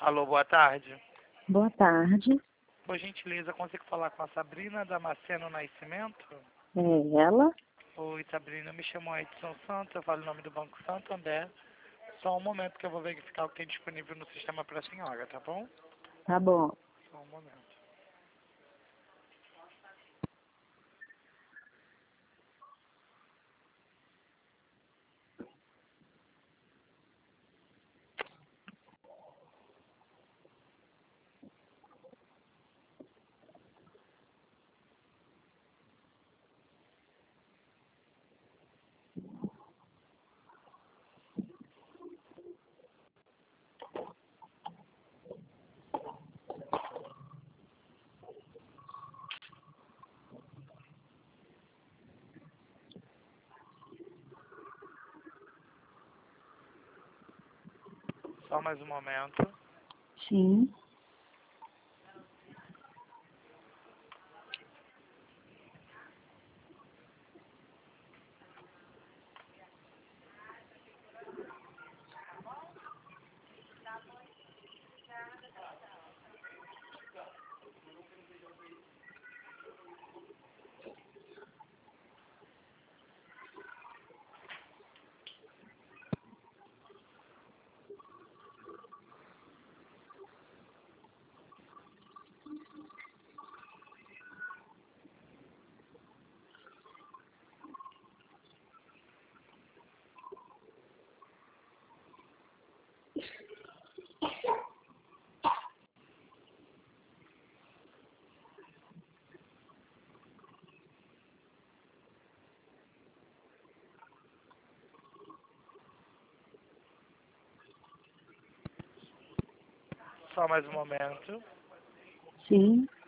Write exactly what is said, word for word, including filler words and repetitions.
Alô, boa tarde. Boa tarde. Por gentileza, consigo falar com a Sabrina Damasceno Nascimento? É ela? Oi, Sabrina, eu me chamo Edson Santos, eu falo em nome do Banco Santander. Só um momento que eu vou verificar o que tem disponível no sistema para a senhora, tá bom? Tá bom. Só um momento. Só mais um momento. Sim. Só mais um momento. Sim.